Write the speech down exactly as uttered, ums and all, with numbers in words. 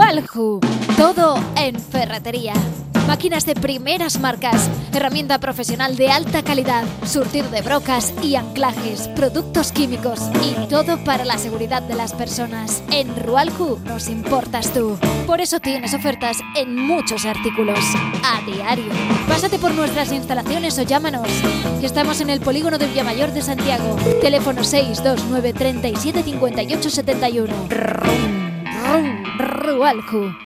Rualju, todo en ferretería. Máquinas de primeras marcas, herramienta profesional de alta calidad, surtido de brocas y anclajes, productos químicos y todo para la seguridad de las personas. En Rualju nos importas tú. Por eso tienes ofertas en muchos artículos a diario. Pásate por nuestras instalaciones o llámanos. Estamos en el polígono de Villamayor de Santiago. Teléfono seis dos nueve, treinta y siete, cincuenta y ocho, setenta y uno. Rualju.